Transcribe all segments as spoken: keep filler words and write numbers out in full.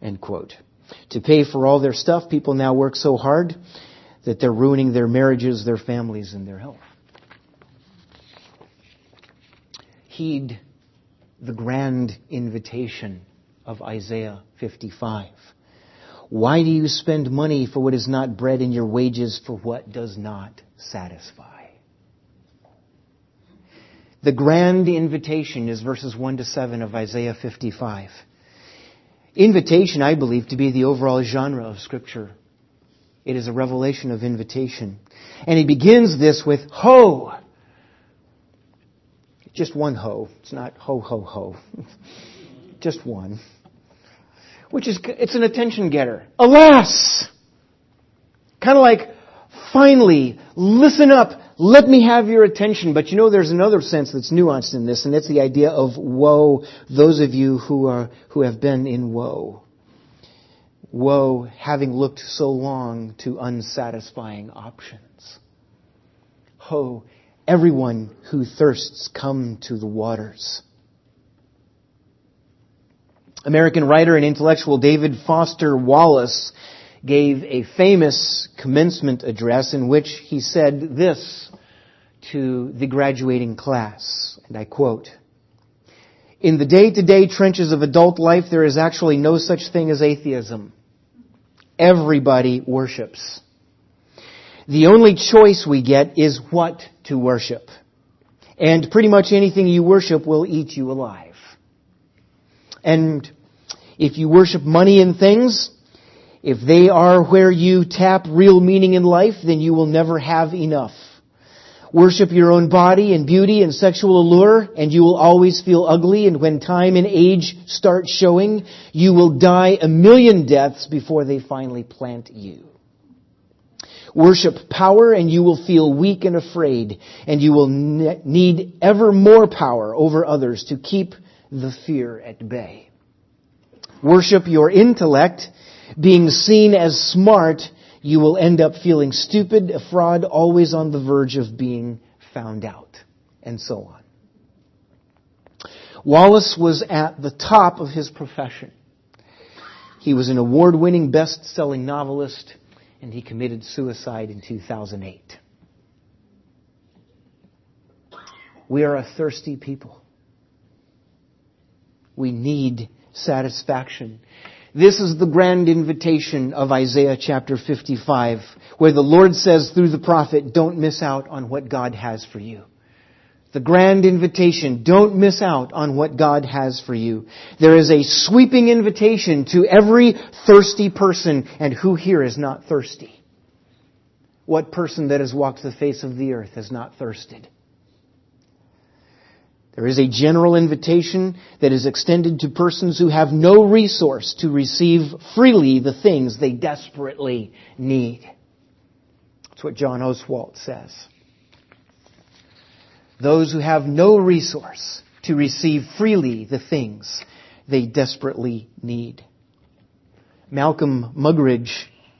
End quote. To pay for all their stuff, people now work so hard that they're ruining their marriages, their families, and their health. Heed the grand invitation of Isaiah fifty-five. Why do you spend money for what is not bread and your wages for what does not satisfy? The grand invitation is verses one to seven of Isaiah fifty-five. Invitation, I believe, to be the overall genre of Scripture. It is a revelation of invitation. And he begins this with ho. Just one ho. It's not ho, ho, ho. Just one. Which is, it's an attention getter. Alas! Kind of like, finally, listen up. Let me have your attention. But you know, there's another sense that's nuanced in this, and that's the idea of woe. Those of you who are, who have been in woe. Woe, having looked so long to unsatisfying options. Ho, everyone who thirsts, come to the waters. American writer and intellectual David Foster Wallace gave a famous commencement address in which he said this to the graduating class, and I quote, "In the day-to-day trenches of adult life, there is actually no such thing as atheism. Everybody worships. The only choice we get is what to worship. And pretty much anything you worship will eat you alive. And if you worship money and things, if they are where you tap real meaning in life, then you will never have enough. Worship your own body and beauty and sexual allure, and you will always feel ugly, and when time and age start showing, you will die a million deaths before they finally plant you. Worship power, and you will feel weak and afraid, and you will ne- need ever more power over others to keep the fear at bay. Worship your intellect, being seen as smart, you will end up feeling stupid, a fraud, always on the verge of being found out, and so on." Wallace was at the top of his profession. He was an award-winning, best-selling novelist, and he committed suicide in two thousand eight. We are a thirsty people. We need satisfaction. This is the grand invitation of Isaiah chapter fifty-five, where the Lord says through the prophet, don't miss out on what God has for you. The grand invitation, don't miss out on what God has for you. There is a sweeping invitation to every thirsty person, and who here is not thirsty? What person that has walked the face of the earth has not thirsted? There is a general invitation that is extended to persons who have no resource to receive freely the things they desperately need. That's what John Oswalt says. Those who have no resource to receive freely the things they desperately need. Malcolm Muggeridge,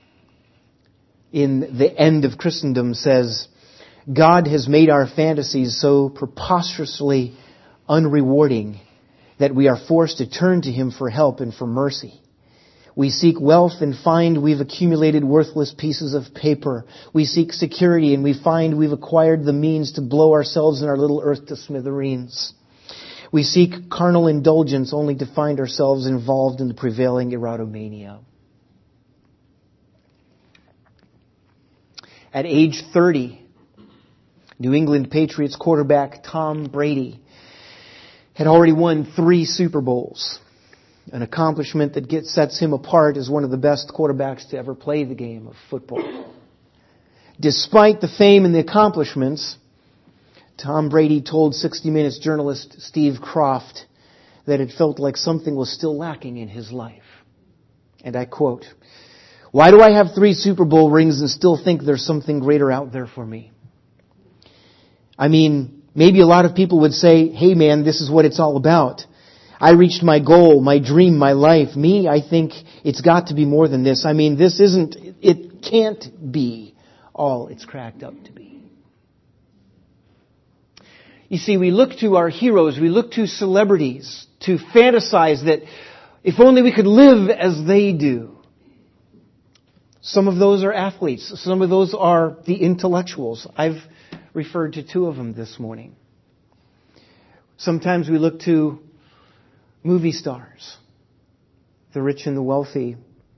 in The End of Christendom, says, God has made our fantasies so preposterously unrewarding that we are forced to turn to Him for help and for mercy. We seek wealth and find we've accumulated worthless pieces of paper. We seek security and we find we've acquired the means to blow ourselves and our little earth to smithereens. We seek carnal indulgence only to find ourselves involved in the prevailing erotomania. At age thirty, New England Patriots quarterback Tom Brady had already won three Super Bowls, an accomplishment that gets, sets him apart as one of the best quarterbacks to ever play the game of football. Despite the fame and the accomplishments, Tom Brady told sixty minutes journalist Steve Kroft that it felt like something was still lacking in his life. And I quote, "Why do I have three Super Bowl rings and still think there's something greater out there for me? I mean, maybe a lot of people would say, hey man, this is what it's all about. I reached my goal, my dream, my life. Me, I think it's got to be more than this. I mean, this isn't, it can't be all it's cracked up to be." You see, we look to our heroes, we look to celebrities to fantasize that If only we could live as they do. Some of those are athletes. Some of those are the intellectuals. I've referred to two of them this morning. Sometimes we look to movie stars, the rich and the wealthy.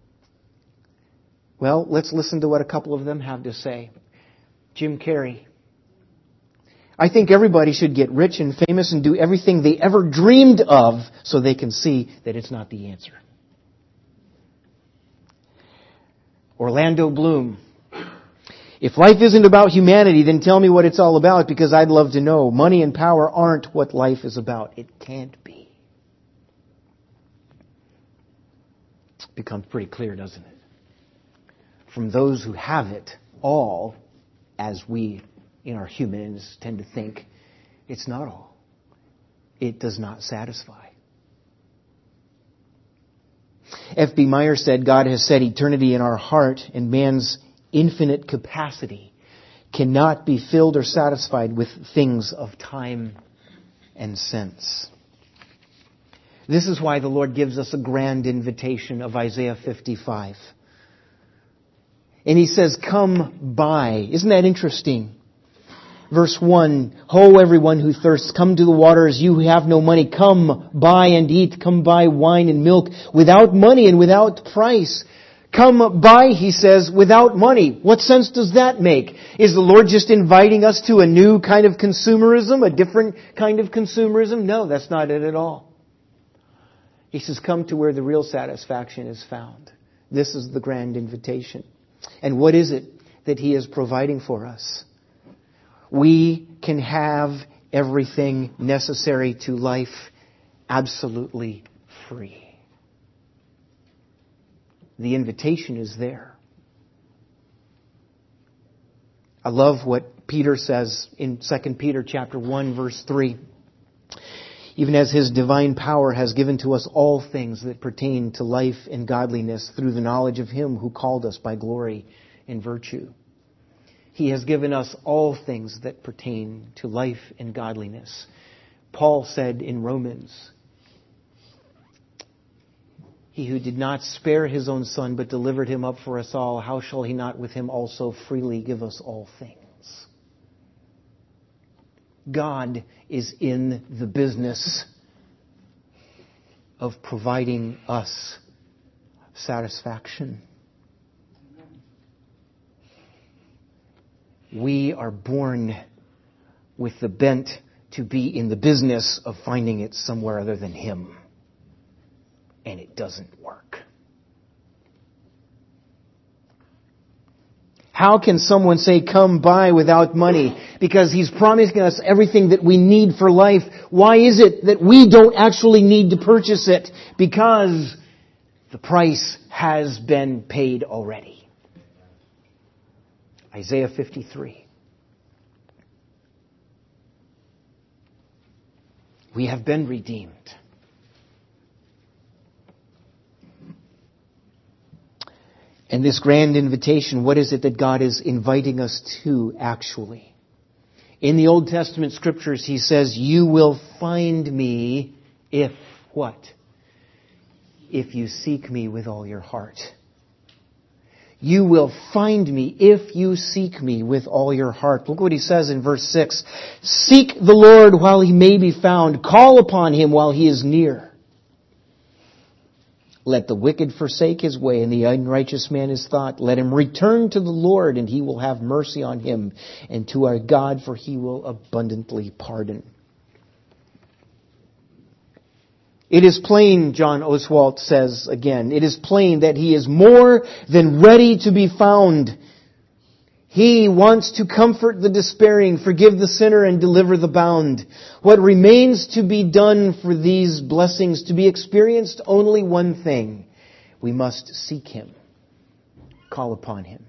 Well, let's listen to what a couple of them have to say. Jim Carrey. I think everybody should get rich and famous and do everything they ever dreamed of so they can see that it's not the answer. Orlando Bloom. If life isn't about humanity, then tell me what it's all about, because I'd love to know. Money and power aren't what life is about. It can't be. It becomes pretty clear, doesn't it? From those who have it all, as we in our humanness tend to think, it's not all. It does not satisfy. F B Meyer said, God has set eternity in our heart, and man's infinite capacity cannot be filled or satisfied with things of time and sense. This is why the Lord gives us a grand invitation of Isaiah fifty-five. And He says, come buy. Isn't that interesting? Verse one, Ho, everyone who thirsts, come to the waters. You who have no money, come buy and eat. Come buy wine and milk without money and without price. Come buy, He says, without money. What sense does that make? Is the Lord just inviting us to a new kind of consumerism, a different kind of consumerism? No, that's not it at all. He says, come to where the real satisfaction is found. This is the grand invitation. And what is it that He is providing for us? We can have everything necessary to life absolutely free. The invitation is there. I love what Peter says in Second Peter chapter one, verse three. Even as His divine power has given to us all things that pertain to life and godliness through the knowledge of Him who called us by glory and virtue. He has given us all things that pertain to life and godliness. Paul said in Romans, He who did not spare His own Son, but delivered Him up for us all, how shall He not with Him also freely give us all things? God is in the business of providing us satisfaction. We are born with the bent to be in the business of finding it somewhere other than Him. And it doesn't work. How can someone say, come buy without money? Because He's promising us everything that we need for life. Why is it that we don't actually need to purchase it? Because the price has been paid already. Isaiah fifty-three. We have been redeemed. And this grand invitation, what is it that God is inviting us to actually? In the Old Testament scriptures, He says, you will find me if what? If you seek me with all your heart. You will find me if you seek me with all your heart. Look what He says in verse six. Seek the Lord while He may be found. Call upon Him while He is near. Let the wicked forsake his way and the unrighteous man his thought. Let him return to the Lord, and He will have mercy on him, and to our God, for He will abundantly pardon. It is plain, John Oswalt says again, it is plain that He is more than ready to be found. He wants to comfort the despairing, forgive the sinner, and deliver the bound. What remains to be done for these blessings to be experienced? Only one thing. We must seek Him. Call upon Him.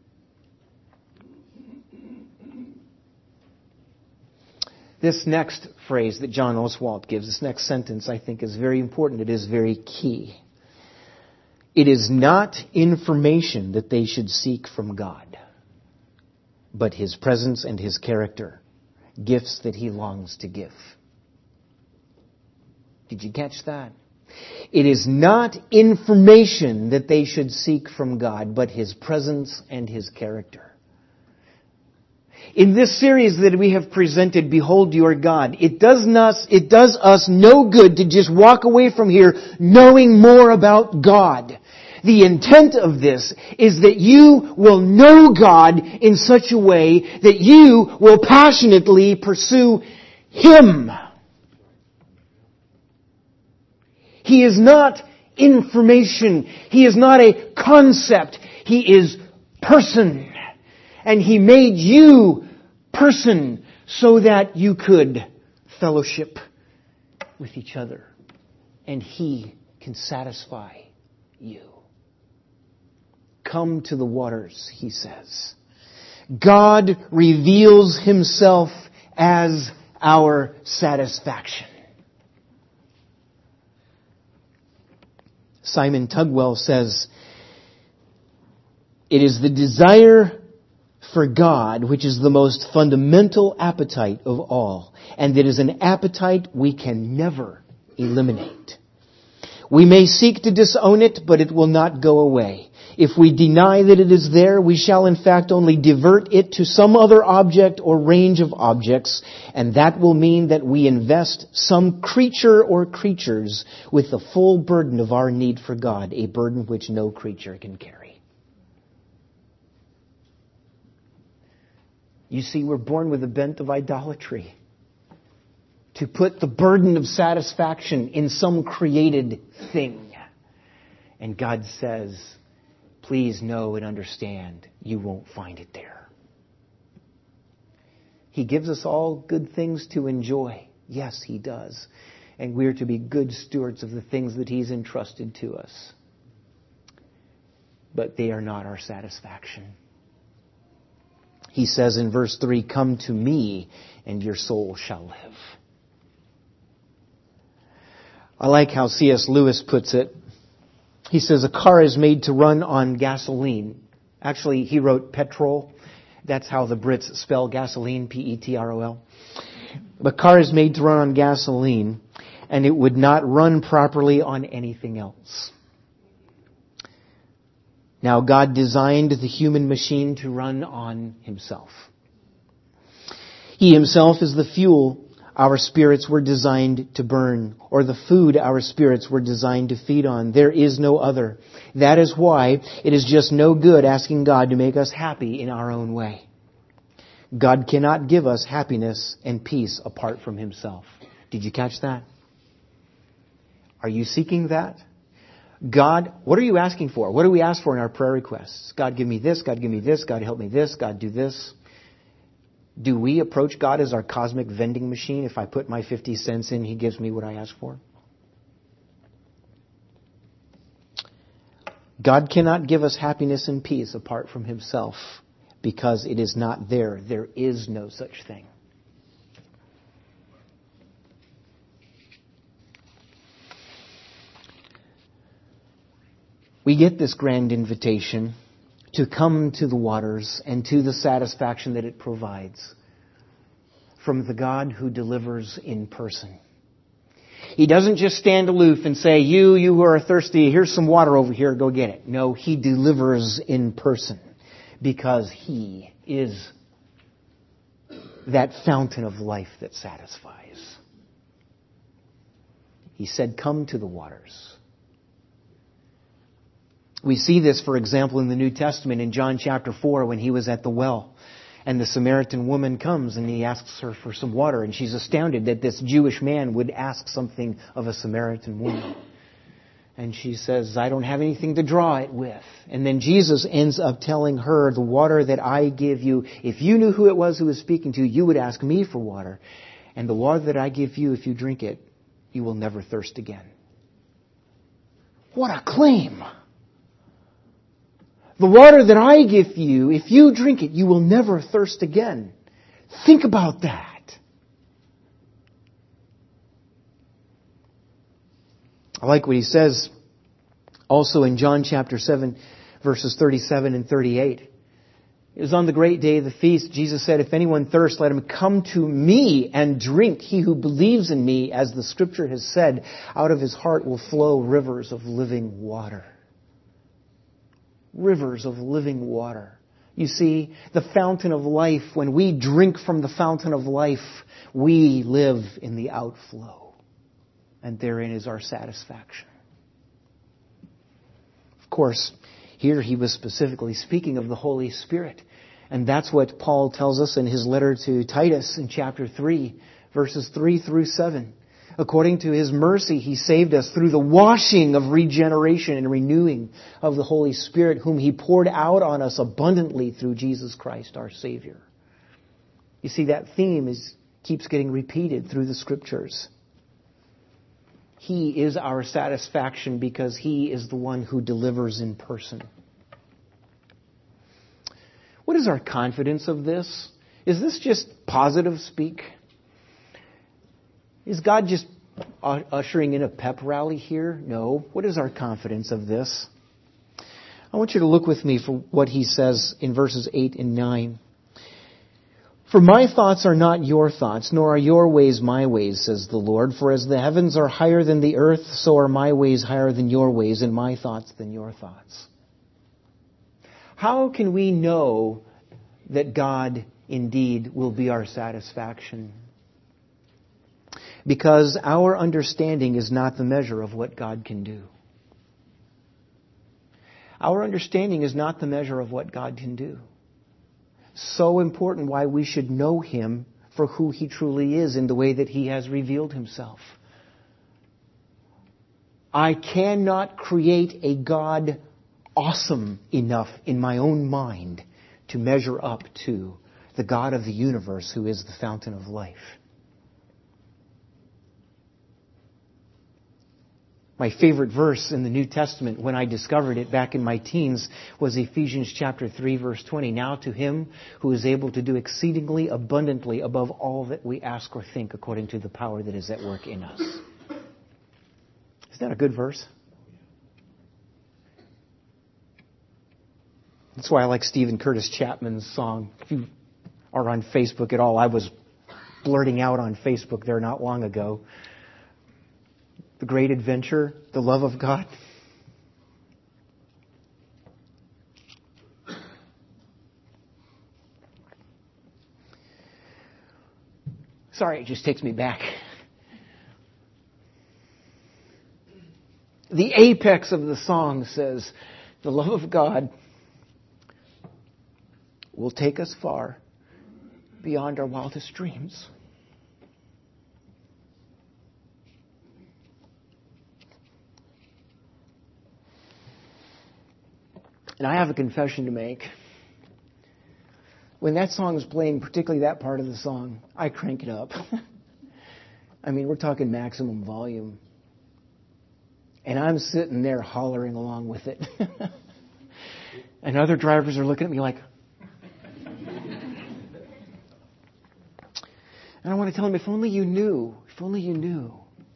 This next phrase that John Oswalt gives, this next sentence, I think is very important. It is very key. It is not information that they should seek from God, but His presence and His character, gifts that He longs to give. Did you catch that? It is not information that they should seek from God, but His presence and His character. In this series that we have presented, Behold Your God, it does not, it does us no good to just walk away from here knowing more about God. The intent of this is that you will know God in such a way that you will passionately pursue Him. He is not information. He is not a concept. He is person. And He made you person so that you could fellowship with each other. And He can satisfy you. Come to the waters, He says. God reveals Himself as our satisfaction. Simon Tugwell says, it is the desire for God which is the most fundamental appetite of all, and it is an appetite we can never eliminate. We may seek to disown it, but it will not go away. If we deny that it is there, we shall in fact only divert it to some other object or range of objects, and that will mean that we invest some creature or creatures with the full burden of our need for God, a burden which no creature can carry. You see, we're born with a bent of idolatry. To put the burden of satisfaction in some created thing. And God says, please know and understand, you won't find it there. He gives us all good things to enjoy. Yes, He does. And we're to be good stewards of the things that He's entrusted to us. But they are not our satisfaction. He says in verse three, come to me and your soul shall live. I like how C S Lewis puts it. He says a car is made to run on gasoline. Actually, he wrote petrol. That's how the Brits spell gasoline, P E T R O L. The car is made to run on gasoline, and it would not run properly on anything else. Now, God designed the human machine to run on Himself. He Himself is the fuel our spirits were designed to burn, or the food our spirits were designed to feed on. There is no other. That is why it is just no good asking God to make us happy in our own way. God cannot give us happiness and peace apart from Himself. Did you catch that? Are you seeking that? God, what are you asking for? What do we ask for in our prayer requests? God, give me this. God, give me this. God, help me this. God, do this. Do we approach God as our cosmic vending machine? If I put my fifty cents in, He gives me what I ask for? God cannot give us happiness and peace apart from Himself because it is not there. There is no such thing. We get this grand invitation to come to the waters and to the satisfaction that it provides from the God who delivers in person. He doesn't just stand aloof and say, you, you who are thirsty, here's some water over here, go get it. No, He delivers in person because He is that fountain of life that satisfies. He said, come to the waters. We see this, for example, in the New Testament in John chapter four when He was at the well. And the Samaritan woman comes and He asks her for some water. And she's astounded that this Jewish man would ask something of a Samaritan woman. And she says, I don't have anything to draw it with. And then Jesus ends up telling her, the water that I give you, if you knew who it was who was speaking to you, you would ask me for water. And the water that I give you, if you drink it, you will never thirst again. What a claim! The water that I give you, if you drink it, you will never thirst again. Think about that. I like what He says also in John chapter seven, verses thirty-seven and thirty-eight. It was on the great day of the feast. Jesus said, if anyone thirsts, let him come to me and drink. He who believes in me, as the Scripture has said, out of his heart will flow rivers of living water. Rivers of living water. You see, the fountain of life, when we drink from the fountain of life, we live in the outflow. And therein is our satisfaction. Of course, here he was specifically speaking of the Holy Spirit. And that's what Paul tells us in his letter to Titus in chapter three, verses three through seven. According to his mercy, he saved us through the washing of regeneration and renewing of the Holy Spirit, whom he poured out on us abundantly through Jesus Christ, our Savior. You see, that theme is keeps getting repeated through the Scriptures. He is our satisfaction because He is the one who delivers in person. What is our confidence of this? Is this just positive speak? Is God just ushering in a pep rally here? No. What is our confidence of this? I want you to look with me for what He says in verses eight and nine. For my thoughts are not your thoughts, nor are your ways my ways, says the Lord. For as the heavens are higher than the earth, so are my ways higher than your ways, and my thoughts than your thoughts. How can we know that God indeed will be our satisfaction? Because our understanding is not the measure of what God can do. Our understanding is not the measure of what God can do. So important why we should know Him for who He truly is in the way that He has revealed Himself. I cannot create a God awesome enough in my own mind to measure up to the God of the universe who is the fountain of life. My favorite verse in the New Testament when I discovered it back in my teens was Ephesians chapter three verse twenty. Now to Him who is able to do exceedingly abundantly above all that we ask or think according to the power that is at work in us. Isn't that a good verse? That's why I like Stephen Curtis Chapman's song. If you are on Facebook at all, I was blurting out on Facebook there not long ago. The great adventure, the love of God. Sorry, it just takes me back. The apex of the song says, the love of God will take us far beyond our wildest dreams. And I have a confession to make. When that song is playing, particularly that part of the song, I crank it up. I mean, we're talking maximum volume. And I'm sitting there hollering along with it. And other drivers are looking at me like... And I want to tell them, if only you knew, if only you knew.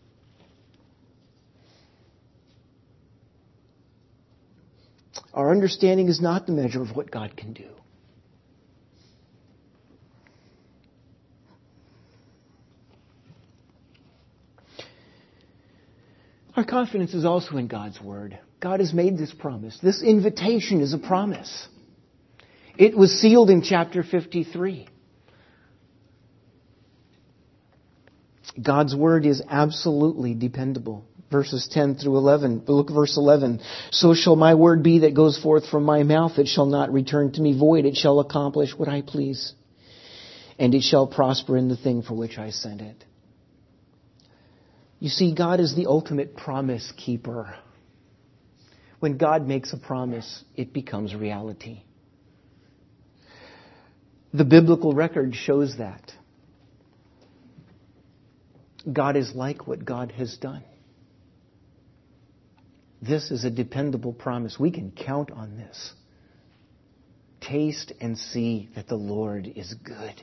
Our understanding is not the measure of what God can do. Our confidence is also in God's Word. God has made this promise. This invitation is a promise. It was sealed in chapter fifty-three. God's Word is absolutely dependable. Verses ten through eleven. Look at verse eleven. So shall my word be that goes forth from my mouth. It shall not return to me void. It shall accomplish what I please. And it shall prosper in the thing for which I sent it. You see, God is the ultimate promise keeper. When God makes a promise, it becomes reality. The biblical record shows that. God is like what God has done. This is a dependable promise. We can count on this. Taste and see that the Lord is good.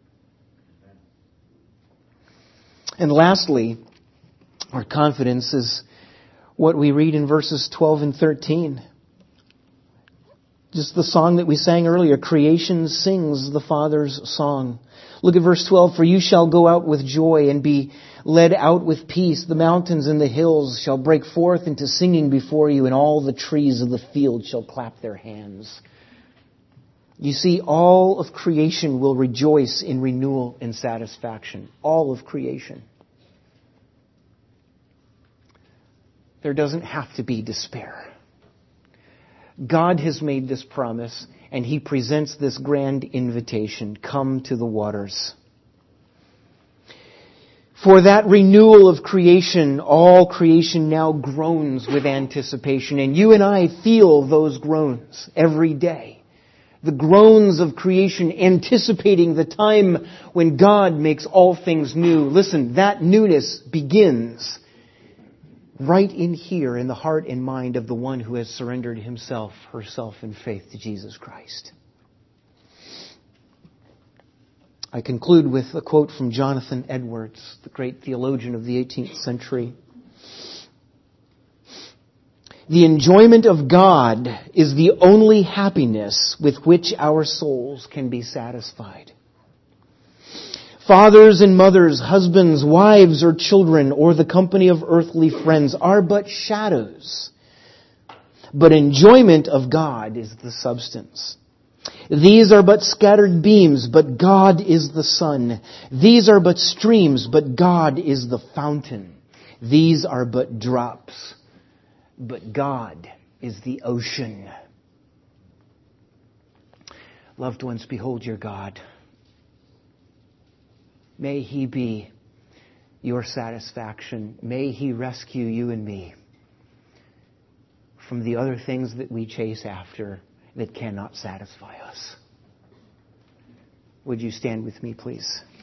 And lastly, our confidence is what we read in verses twelve and thirteen. Just the song that we sang earlier. Creation sings the Father's song. Look at verse twelve. For you shall go out with joy and be led out with peace. The mountains and the hills shall break forth into singing before you, and all the trees of the field shall clap their hands. You see, all of creation will rejoice in renewal and satisfaction. All of creation. There doesn't have to be despair. God has made this promise, and He presents this grand invitation. Come to the waters. For that renewal of creation, all creation now groans with anticipation, and you and I feel those groans every day. The groans of creation anticipating the time when God makes all things new. Listen, that newness begins right in here in the heart and mind of the one who has surrendered himself, herself in faith to Jesus Christ. I conclude with a quote from Jonathan Edwards, the great theologian of the eighteenth century. The enjoyment of God is the only happiness with which our souls can be satisfied. Fathers and mothers, husbands, wives, or children, or the company of earthly friends are but shadows. But enjoyment of God is the substance. These are but scattered beams, but God is the sun. These are but streams, but God is the fountain. These are but drops, but God is the ocean. Loved ones, behold your God. May He be your satisfaction. May He rescue you and me from the other things that we chase after that cannot satisfy us. Would you stand with me, please?